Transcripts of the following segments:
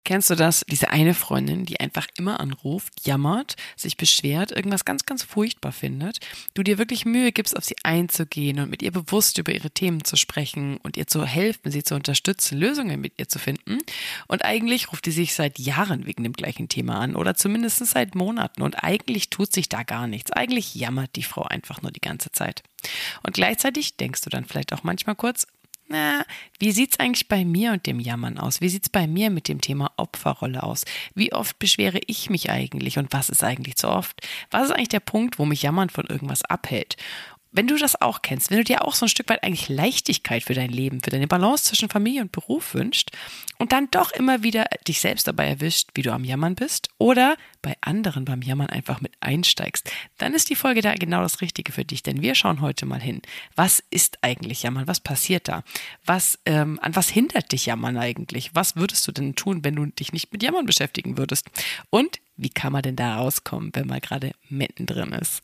Kennst du das? Diese eine Freundin, die einfach immer anruft, jammert, sich beschwert, irgendwas ganz, ganz furchtbar findet. Du dir wirklich Mühe gibst, auf sie einzugehen und mit ihr bewusst über ihre Themen zu sprechen und ihr zu helfen, sie zu unterstützen, Lösungen mit ihr zu finden. Und eigentlich ruft die sich seit Jahren wegen dem gleichen Thema an oder zumindest seit Monaten. Und eigentlich tut sich da gar nichts. Eigentlich jammert die Frau einfach nur die ganze Zeit. Und gleichzeitig denkst du dann vielleicht auch manchmal kurz, na, wie sieht's eigentlich bei mir und dem Jammern aus? Wie sieht's bei mir mit dem Thema Opferrolle aus? Wie oft beschwere ich mich eigentlich und was ist eigentlich zu oft? Was ist eigentlich der Punkt, wo mich Jammern von irgendwas abhält? Wenn du das auch kennst, wenn du dir auch so ein Stück weit eigentlich Leichtigkeit für dein Leben, für deine Balance zwischen Familie und Beruf wünschst und dann doch immer wieder dich selbst dabei erwischt, wie du am Jammern bist oder bei anderen beim Jammern einfach mit einsteigst, dann ist die Folge da genau das Richtige für dich, denn wir schauen heute mal hin. Was ist eigentlich Jammern? Was passiert da? An was hindert dich Jammern eigentlich? Was würdest du denn tun, wenn du dich nicht mit Jammern beschäftigen würdest? Und wie kann man denn da rauskommen, wenn man gerade mittendrin ist?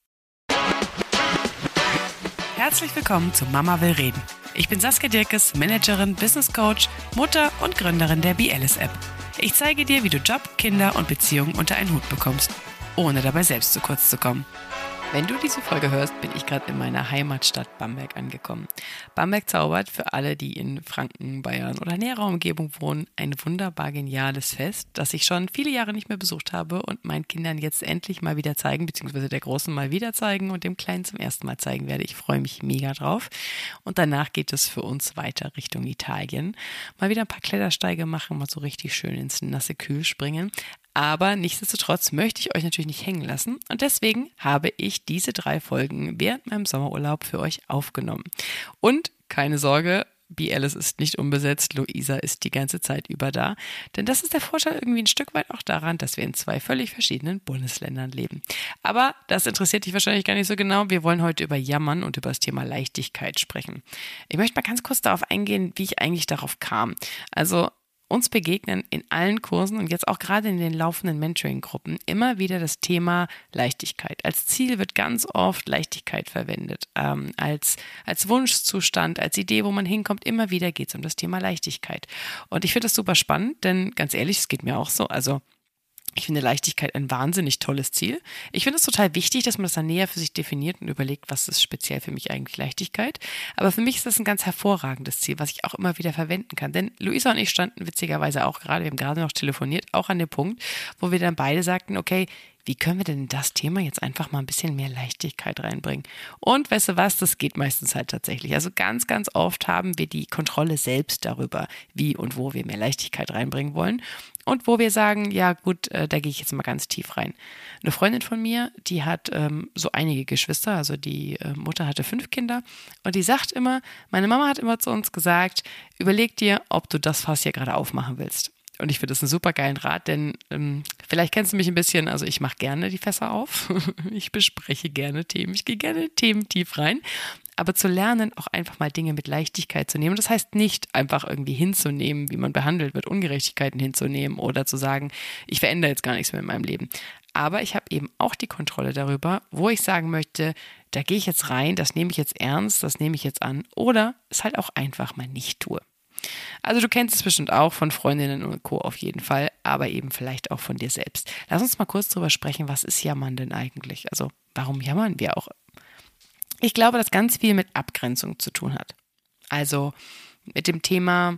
Herzlich willkommen zu Mama will reden. Ich bin Saskia Dirkes, Managerin, Business Coach, Mutter und Gründerin der BeEllis App. Ich zeige dir, wie du Job, Kinder und Beziehungen unter einen Hut bekommst, ohne dabei selbst zu kurz zu kommen. Wenn du diese Folge hörst, bin ich gerade in meiner Heimatstadt Bamberg angekommen. Bamberg zaubert für alle, die in Franken, Bayern oder näherer Umgebung wohnen, ein wunderbar geniales Fest, das ich schon viele Jahre nicht mehr besucht habe und meinen Kindern jetzt endlich mal wieder zeigen, beziehungsweise der Großen mal wieder zeigen und dem Kleinen zum ersten Mal zeigen werde. Ich freue mich mega drauf. Und danach geht es für uns weiter Richtung Italien. Mal wieder ein paar Klettersteige machen, mal so richtig schön ins nasse Kühl springen. Aber nichtsdestotrotz möchte ich euch natürlich nicht hängen lassen und deswegen habe ich diese 3 Folgen während meinem Sommerurlaub für euch aufgenommen. Und keine Sorge, BeEllis ist nicht unbesetzt, Luisa ist die ganze Zeit über da, denn das ist der Vorteil irgendwie ein Stück weit auch daran, dass wir in 2 völlig verschiedenen Bundesländern leben. Aber das interessiert dich wahrscheinlich gar nicht so genau. Wir wollen heute über Jammern und über das Thema Leichtigkeit sprechen. Ich möchte mal ganz kurz darauf eingehen, wie ich eigentlich darauf kam. Also uns begegnen in allen Kursen und jetzt auch gerade in den laufenden Mentoring-Gruppen immer wieder das Thema Leichtigkeit. Als Ziel wird ganz oft Leichtigkeit verwendet. Als Wunschzustand, als Idee, wo man hinkommt, immer wieder geht es um das Thema Leichtigkeit. Und ich finde das super spannend, denn ganz ehrlich, es geht mir auch so. Also ich finde Leichtigkeit ein wahnsinnig tolles Ziel. Ich finde es total wichtig, dass man das dann näher für sich definiert und überlegt, was ist speziell für mich eigentlich Leichtigkeit. Aber für mich ist das ein ganz hervorragendes Ziel, was ich auch immer wieder verwenden kann. Denn Luisa und ich standen witzigerweise auch gerade, wir haben gerade noch telefoniert, auch an dem Punkt, wo wir dann beide sagten, okay, wie können wir denn in das Thema jetzt einfach mal ein bisschen mehr Leichtigkeit reinbringen? Und weißt du was, das geht meistens halt tatsächlich. Also ganz, ganz oft haben wir die Kontrolle selbst darüber, wie und wo wir mehr Leichtigkeit reinbringen wollen. Und wo wir sagen, ja gut, da gehe ich jetzt mal ganz tief rein. Eine Freundin von mir, die hat so einige Geschwister, also die Mutter hatte 5 Kinder und die sagt immer, meine Mama hat immer zu uns gesagt, überleg dir, ob du das Fass hier gerade aufmachen willst. Und ich finde das einen super geilen Rat, denn vielleicht kennst du mich ein bisschen, also ich mache gerne die Fässer auf, ich bespreche gerne Themen, ich gehe gerne in Themen tief rein, aber zu lernen, auch einfach mal Dinge mit Leichtigkeit zu nehmen. Und das heißt nicht einfach irgendwie hinzunehmen, wie man behandelt wird, Ungerechtigkeiten hinzunehmen oder zu sagen, ich verändere jetzt gar nichts mehr in meinem Leben. Aber ich habe eben auch die Kontrolle darüber, wo ich sagen möchte, da gehe ich jetzt rein, das nehme ich jetzt ernst, das nehme ich jetzt an oder es halt auch einfach mal nicht tue. Also du kennst es bestimmt auch von Freundinnen und Co. auf jeden Fall, aber eben vielleicht auch von dir selbst. Lass uns mal kurz drüber sprechen, was ist Jammern denn eigentlich? Also warum jammern wir auch? Ich glaube, dass ganz viel mit Abgrenzung zu tun hat. Also mit dem Thema,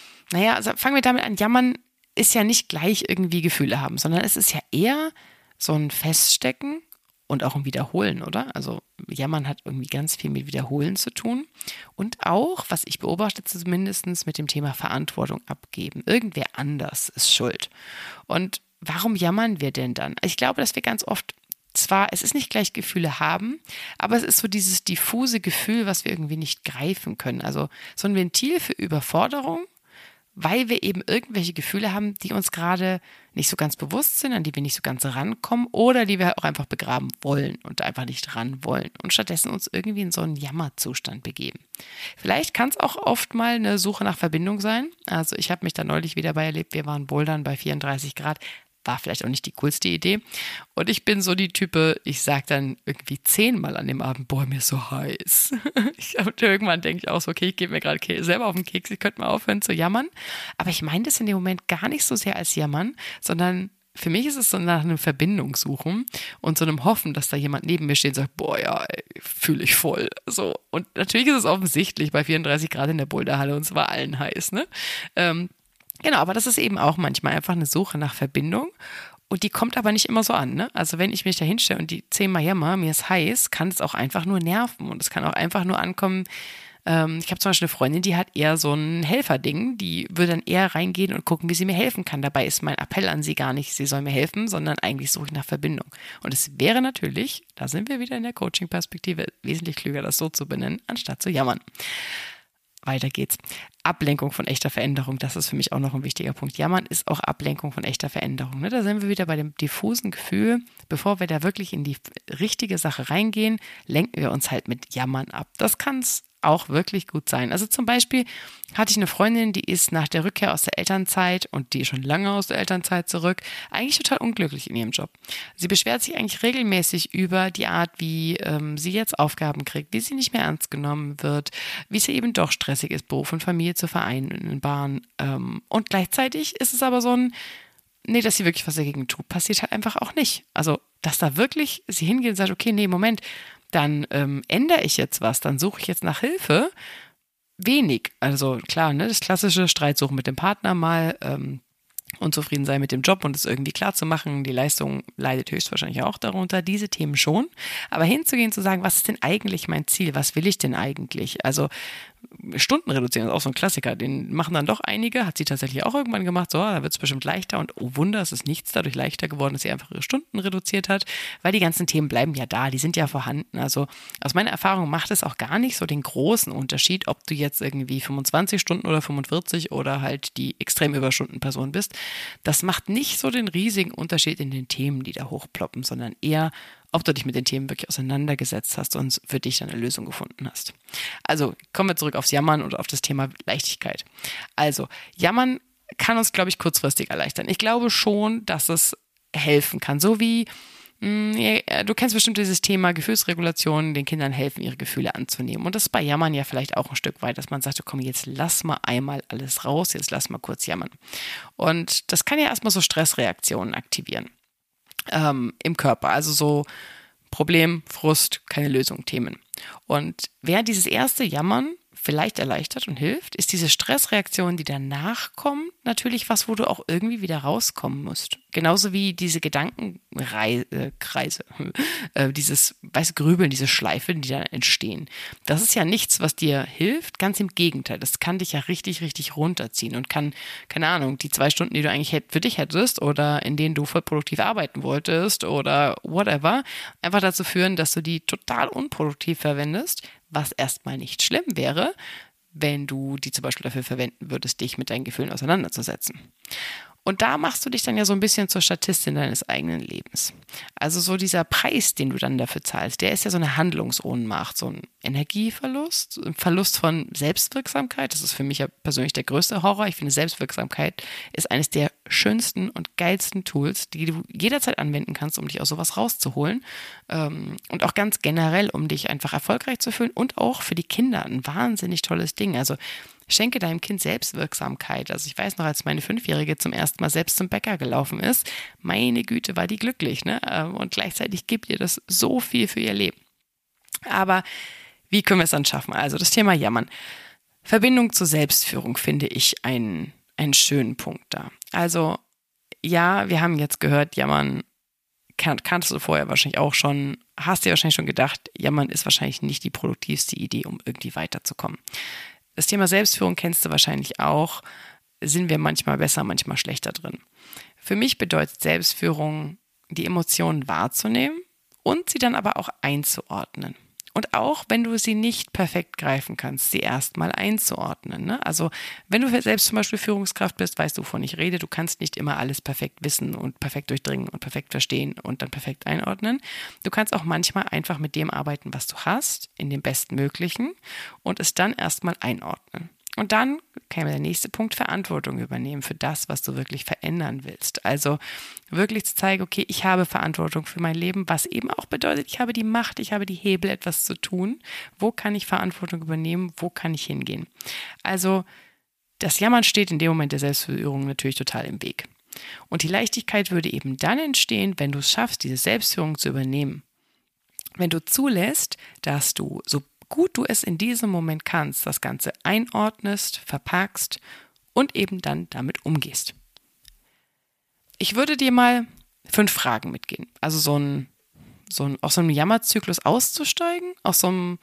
also fangen wir damit an, Jammern ist ja nicht gleich irgendwie Gefühle haben, sondern es ist ja eher so ein Feststecken und auch ein Wiederholen, oder? Also Jammern hat irgendwie ganz viel mit Wiederholen zu tun und auch, was ich beobachte zumindest, mit dem Thema Verantwortung abgeben. Irgendwer anders ist schuld. Und warum jammern wir denn dann? Ich glaube, dass wir ganz oft zwar, es ist nicht gleich Gefühle haben, aber es ist so dieses diffuse Gefühl, was wir irgendwie nicht greifen können. Also so ein Ventil für Überforderung, weil wir eben irgendwelche Gefühle haben, die uns gerade nicht so ganz bewusst sind, an die wir nicht so ganz rankommen oder die wir auch einfach begraben wollen und einfach nicht ran wollen und stattdessen uns irgendwie in so einen Jammerzustand begeben. Vielleicht kann es auch oft mal eine Suche nach Verbindung sein. Also ich habe mich da neulich wieder bei erlebt, wir waren bouldern bei 34 Grad. war vielleicht auch nicht die coolste Idee. Und ich bin so die Type, ich sage dann irgendwie 10-mal an dem Abend, boah, mir ist so heiß. Irgendwann denke ich auch so, okay, ich gebe mir gerade selber auf den Keks, ich könnte mal aufhören zu jammern. Aber ich meine das in dem Moment gar nicht so sehr als jammern, sondern für mich ist es so nach einer Verbindung suchen und so einem Hoffen, dass da jemand neben mir steht und sagt, boah, ja, fühle ich voll. So. Und natürlich ist es offensichtlich bei 34 Grad in der Boulderhalle und es war allen heiß, ne? Genau, aber das ist eben auch manchmal einfach eine Suche nach Verbindung. Und die kommt aber nicht immer so an, ne? Also wenn ich mich da hinstelle und die 10-mal jammer, mir ist heiß, kann es auch einfach nur nerven. Und es kann auch einfach nur ankommen. Ich habe zum Beispiel eine Freundin, die hat eher so ein Helferding. Die würde dann eher reingehen und gucken, wie sie mir helfen kann. Dabei ist mein Appell an sie gar nicht, sie soll mir helfen, sondern eigentlich suche ich nach Verbindung. Und es wäre natürlich, da sind wir wieder in der Coaching-Perspektive, wesentlich klüger, das so zu benennen, anstatt zu jammern. Weiter geht's. Ablenkung von echter Veränderung, das ist für mich auch noch ein wichtiger Punkt. Jammern ist auch Ablenkung von echter Veränderung. Ne? Da sind wir wieder bei dem diffusen Gefühl, bevor wir da wirklich in die richtige Sache reingehen, lenken wir uns halt mit Jammern ab. Das kann es auch wirklich gut sein. Also zum Beispiel hatte ich eine Freundin, die ist nach der Rückkehr aus der Elternzeit und die ist schon lange aus der Elternzeit zurück, eigentlich total unglücklich in ihrem Job. Sie beschwert sich eigentlich regelmäßig über die Art, wie sie jetzt Aufgaben kriegt, wie sie nicht mehr ernst genommen wird, wie es eben doch stressig ist, Beruf und Familie zu vereinbaren. Und gleichzeitig ist es aber so dass sie wirklich was dagegen tut, passiert halt einfach auch nicht. Also, dass da wirklich sie hingeht und sagt, okay, nee, Moment, dann ändere ich jetzt was, dann suche ich jetzt nach Hilfe. Wenig. Also klar, ne, das klassische Streitsuchen mit dem Partner mal, unzufrieden sein mit dem Job und es irgendwie klar zu machen, die Leistung leidet höchstwahrscheinlich auch darunter, diese Themen schon. Aber hinzugehen, zu sagen, was ist denn eigentlich mein Ziel, was will ich denn eigentlich? Also Stunden reduzieren ist auch so ein Klassiker, den machen dann doch einige, hat sie tatsächlich auch irgendwann gemacht, so, da wird es bestimmt leichter und oh Wunder, es ist nichts dadurch leichter geworden, dass sie einfach ihre Stunden reduziert hat, weil die ganzen Themen bleiben ja da, die sind ja vorhanden, also aus meiner Erfahrung macht es auch gar nicht so den großen Unterschied, ob du jetzt irgendwie 25 Stunden oder 45 oder halt die extrem Überstundenperson bist, das macht nicht so den riesigen Unterschied in den Themen, die da hochploppen, sondern eher ob du dich mit den Themen wirklich auseinandergesetzt hast und für dich dann eine Lösung gefunden hast. Also kommen wir zurück aufs Jammern und auf das Thema Leichtigkeit. Also Jammern kann uns, glaube ich, kurzfristig erleichtern. Ich glaube schon, dass es helfen kann. So wie, du kennst bestimmt dieses Thema Gefühlsregulation, den Kindern helfen, ihre Gefühle anzunehmen. Und das ist bei Jammern ja vielleicht auch ein Stück weit, dass man sagt, komm, jetzt lass mal einmal alles raus, jetzt lass mal kurz jammern. Und das kann ja erstmal so Stressreaktionen aktivieren. Im Körper, also so Problem, Frust, keine Lösung, Themen. Und während dieses erste Jammern vielleicht erleichtert und hilft, ist diese Stressreaktion, die danach kommt, natürlich was, wo du auch irgendwie wieder rauskommen musst. Genauso wie diese Gedankenkreise, dieses Grübeln, diese Schleifen, die dann entstehen. Das ist ja nichts, was dir hilft, ganz im Gegenteil. Das kann dich ja richtig, richtig runterziehen und kann, keine Ahnung, die 2 Stunden, die du eigentlich für dich hättest oder in denen du voll produktiv arbeiten wolltest oder whatever, einfach dazu führen, dass du die total unproduktiv verwendest, was erstmal nicht schlimm wäre, wenn du die zum Beispiel dafür verwenden würdest, dich mit deinen Gefühlen auseinanderzusetzen. Und da machst du dich dann ja so ein bisschen zur Statistin deines eigenen Lebens. Also so dieser Preis, den du dann dafür zahlst, der ist ja so eine Handlungsohnmacht, so ein Energieverlust, ein Verlust von Selbstwirksamkeit. Das ist für mich ja persönlich der größte Horror. Ich finde, Selbstwirksamkeit ist eines der schönsten und geilsten Tools, die du jederzeit anwenden kannst, um dich aus sowas rauszuholen. Und auch ganz generell, um dich einfach erfolgreich zu fühlen und auch für die Kinder ein wahnsinnig tolles Ding. Also schenke deinem Kind Selbstwirksamkeit. Also ich weiß noch, als meine 5-Jährige zum ersten Mal selbst zum Bäcker gelaufen ist, meine Güte, war die glücklich, ne? Und gleichzeitig gibt ihr das so viel für ihr Leben. Aber wie können wir es dann schaffen? Also das Thema Jammern. Verbindung zur Selbstführung finde ich einen schönen Punkt da. Also ja, wir haben jetzt gehört, Jammern kanntest du vorher wahrscheinlich auch schon, hast dir wahrscheinlich schon gedacht, Jammern ist wahrscheinlich nicht die produktivste Idee, um irgendwie weiterzukommen. Das Thema Selbstführung kennst du wahrscheinlich auch. Sind wir manchmal besser, manchmal schlechter drin. Für mich bedeutet Selbstführung, die Emotionen wahrzunehmen und sie dann aber auch einzuordnen. Und auch, wenn du sie nicht perfekt greifen kannst, sie erstmal einzuordnen. Ne? Also, wenn du selbst zum Beispiel Führungskraft bist, weißt du, wovon ich rede. Du kannst nicht immer alles perfekt wissen und perfekt durchdringen und perfekt verstehen und dann perfekt einordnen. Du kannst auch manchmal einfach mit dem arbeiten, was du hast, in dem Bestmöglichen und es dann erstmal einordnen. Und dann käme der nächste Punkt, Verantwortung übernehmen für das, was du wirklich verändern willst. Also wirklich zu zeigen, okay, ich habe Verantwortung für mein Leben, was eben auch bedeutet, ich habe die Macht, ich habe die Hebel, etwas zu tun. Wo kann ich Verantwortung übernehmen? Wo kann ich hingehen? Also das Jammern steht in dem Moment der Selbstführung natürlich total im Weg. Und die Leichtigkeit würde eben dann entstehen, wenn du es schaffst, diese Selbstführung zu übernehmen. Wenn du zulässt, dass du, so gut du es in diesem Moment kannst, das Ganze einordnest, verpackst und eben dann damit umgehst. Ich würde dir mal 5 Fragen mitgeben. Also aus so einem Jammerzyklus auszusteigen, aus so einem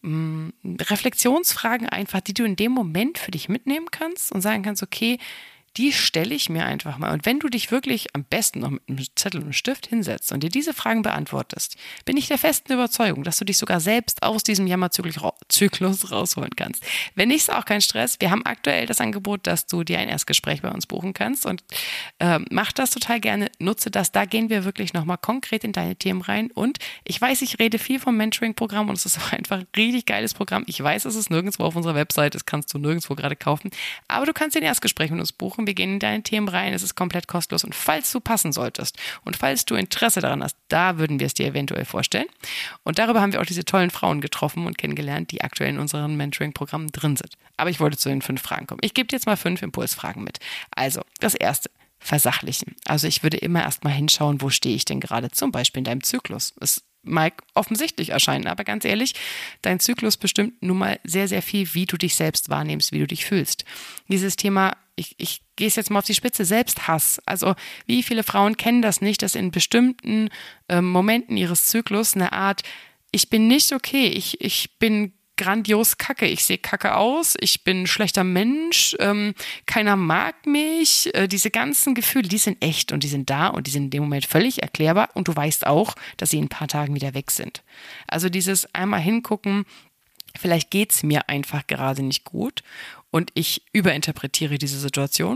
Reflexionsfragen einfach, die du in dem Moment für dich mitnehmen kannst und sagen kannst, okay, die stelle ich mir einfach mal. Und wenn du dich wirklich am besten noch mit einem Zettel und einem Stift hinsetzt und dir diese Fragen beantwortest, bin ich der festen Überzeugung, dass du dich sogar selbst aus diesem Jammerzyklus rausholen kannst. Wenn nicht, ist auch kein Stress. Wir haben aktuell das Angebot, dass du dir ein Erstgespräch bei uns buchen kannst und mach das total gerne, nutze das. Da gehen wir wirklich nochmal konkret in deine Themen rein. Und ich weiß, ich rede viel vom Mentoring-Programm und es ist auch einfach ein richtig geiles Programm. Ich weiß, es ist nirgendwo auf unserer Website, das kannst du nirgendwo gerade kaufen, aber du kannst den Erstgespräch mit uns buchen. Wir gehen in deine Themen rein, es ist komplett kostenlos und falls du passen solltest und falls du Interesse daran hast, da würden wir es dir eventuell vorstellen. Und darüber haben wir auch diese tollen Frauen getroffen und kennengelernt, die aktuell in unseren Mentoring-Programmen drin sind. Aber ich wollte zu den 5 Fragen kommen. Ich gebe dir jetzt mal 5 Impulsfragen mit. Also, das erste, versachlichen. Also ich würde immer erstmal hinschauen, wo stehe ich denn gerade, zum Beispiel in deinem Zyklus. Es mag offensichtlich erscheinen, aber ganz ehrlich, dein Zyklus bestimmt nun mal sehr, sehr viel, wie du dich selbst wahrnimmst, wie du dich fühlst. Dieses Thema, ich gehe es jetzt mal auf die Spitze, Selbsthass. Also wie viele Frauen kennen das nicht, dass in bestimmten Momenten ihres Zyklus eine Art, ich bin nicht okay, ich bin grandios kacke, ich sehe kacke aus, ich bin ein schlechter Mensch, keiner mag mich, diese ganzen Gefühle, die sind echt und die sind da und die sind in dem Moment völlig erklärbar und du weißt auch, dass sie in ein paar Tagen wieder weg sind. Also dieses einmal hingucken, vielleicht geht es mir einfach gerade nicht gut und ich überinterpretiere diese Situation.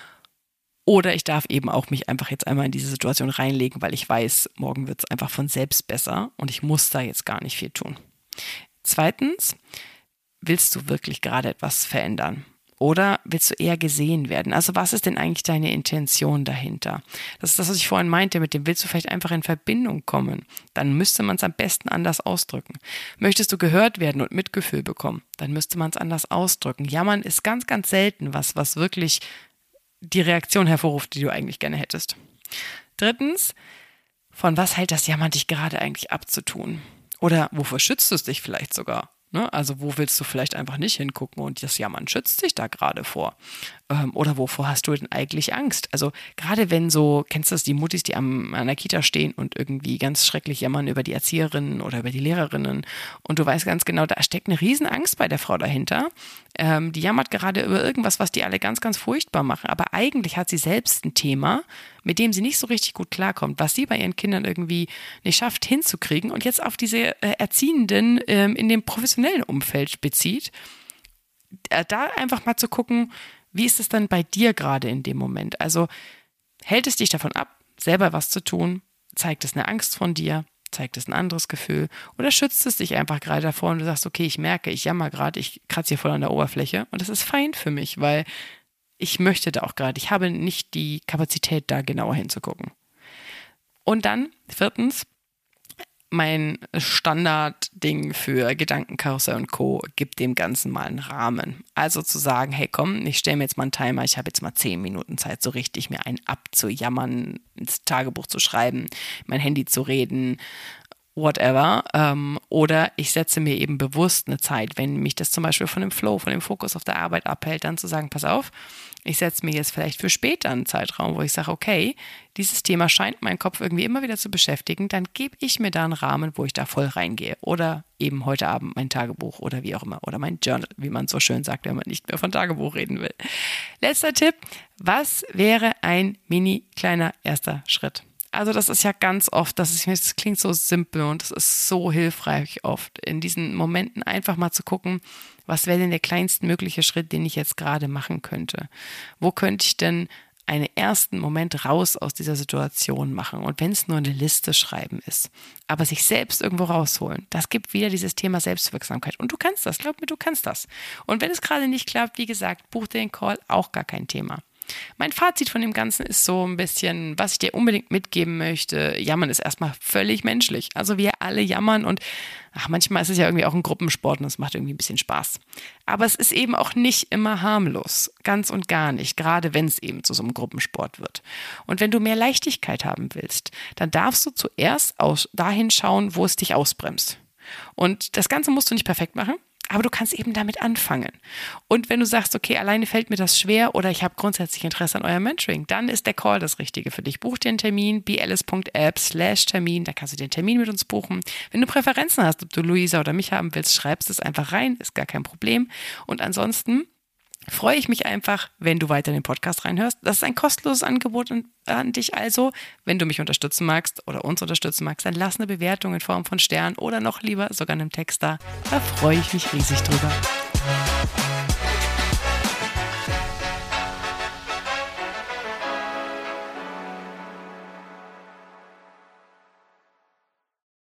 Oder ich darf eben auch mich einfach jetzt einmal in diese Situation reinlegen, weil ich weiß, morgen wird es einfach von selbst besser und ich muss da jetzt gar nicht viel tun. Zweitens, willst du wirklich gerade etwas verändern? Oder willst du eher gesehen werden? Also was ist denn eigentlich deine Intention dahinter? Das ist das, was ich vorhin meinte, mit dem willst du vielleicht einfach in Verbindung kommen. Dann müsste man es am besten anders ausdrücken. Möchtest du gehört werden und Mitgefühl bekommen? Dann müsste man es anders ausdrücken. Jammern ist ganz, ganz selten was wirklich die Reaktion hervorruft, die du eigentlich gerne hättest. Drittens, von was hält das Jammern dich gerade eigentlich abzutun? Oder wofür schützt es dich vielleicht sogar? Ne? Also wo willst du vielleicht einfach nicht hingucken und das Jammern schützt dich da gerade vor? Oder wovor hast du denn eigentlich Angst? Also gerade wenn so, kennst du das, die Muttis, die an der Kita stehen und irgendwie ganz schrecklich jammern über die Erzieherinnen oder über die Lehrerinnen und du weißt ganz genau, da steckt eine riesen Angst bei der Frau dahinter. Die jammert gerade über irgendwas, was die alle ganz, ganz furchtbar machen, aber eigentlich hat sie selbst ein Thema, mit dem sie nicht so richtig gut klarkommt, was sie bei ihren Kindern irgendwie nicht schafft hinzukriegen und jetzt auf diese Erziehenden in dem professionellen Umfeld bezieht. Da einfach mal zu gucken, wie ist es dann bei dir gerade in dem Moment? Also hält es dich davon ab, selber was zu tun? Zeigt es eine Angst von dir? Zeigt es ein anderes Gefühl? Oder schützt es dich einfach gerade davor und du sagst, okay, ich merke, ich jammer gerade, ich kratze hier voll an der Oberfläche und das ist fein für mich, weil ich möchte da auch gerade, ich habe nicht die Kapazität, da genauer hinzugucken. Und dann, 4, mein Standardding für Gedankenkarussell und Co. gibt dem Ganzen mal einen Rahmen. Also zu sagen, hey komm, ich stelle mir jetzt mal einen Timer, ich habe jetzt mal 10 Minuten Zeit, so richtig mir einen abzujammern, ins Tagebuch zu schreiben, mein Handy zu reden, whatever. Oder ich setze mir eben bewusst eine Zeit, wenn mich das zum Beispiel von dem Flow, von dem Fokus auf der Arbeit abhält, dann zu sagen, pass auf, ich setze mir jetzt vielleicht für später einen Zeitraum, wo ich sage, okay, dieses Thema scheint meinen Kopf irgendwie immer wieder zu beschäftigen, dann gebe ich mir da einen Rahmen, wo ich da voll reingehe. Oder eben heute Abend mein Tagebuch oder wie auch immer. Oder mein Journal, wie man so schön sagt, wenn man nicht mehr von Tagebuch reden will. Letzter Tipp, was wäre ein mini kleiner erster Schritt? Also das ist ja ganz oft, das klingt so simpel und das ist so hilfreich oft, in diesen Momenten einfach mal zu gucken, was wäre denn der kleinstmögliche Schritt, den ich jetzt gerade machen könnte? Wo könnte ich denn einen ersten Moment raus aus dieser Situation machen. Und wenn es nur eine Liste schreiben ist, aber sich selbst irgendwo rausholen, das gibt wieder dieses Thema Selbstwirksamkeit. Und du kannst das, glaub mir, du kannst das. Und wenn es gerade nicht klappt, wie gesagt, buch dir den Call, auch gar kein Thema. Mein Fazit von dem Ganzen ist so ein bisschen, was ich dir unbedingt mitgeben möchte. Jammern ist erstmal völlig menschlich. Also wir alle jammern und manchmal ist es ja irgendwie auch ein Gruppensport und es macht irgendwie ein bisschen Spaß. Aber es ist eben auch nicht immer harmlos. Ganz und gar nicht. Gerade wenn es eben zu so einem Gruppensport wird. Und wenn du mehr Leichtigkeit haben willst, dann darfst du zuerst dahin schauen, wo es dich ausbremst. Und das Ganze musst du nicht perfekt machen. Aber du kannst eben damit anfangen. Und wenn du sagst, okay, alleine fällt mir das schwer oder ich habe grundsätzlich Interesse an eurem Mentoring, dann ist der Call das Richtige für dich. Buch dir einen Termin, bls.app/Termin, da kannst du den Termin mit uns buchen. Wenn du Präferenzen hast, ob du Luisa oder mich haben willst, schreibst es einfach rein, ist gar kein Problem. Und ansonsten freue ich mich einfach, wenn du weiter in den Podcast reinhörst. Das ist ein kostenloses Angebot an dich also. Wenn du mich unterstützen magst oder uns unterstützen magst, dann lass eine Bewertung in Form von Sternen oder noch lieber sogar einem Text da. Da freue ich mich riesig drüber.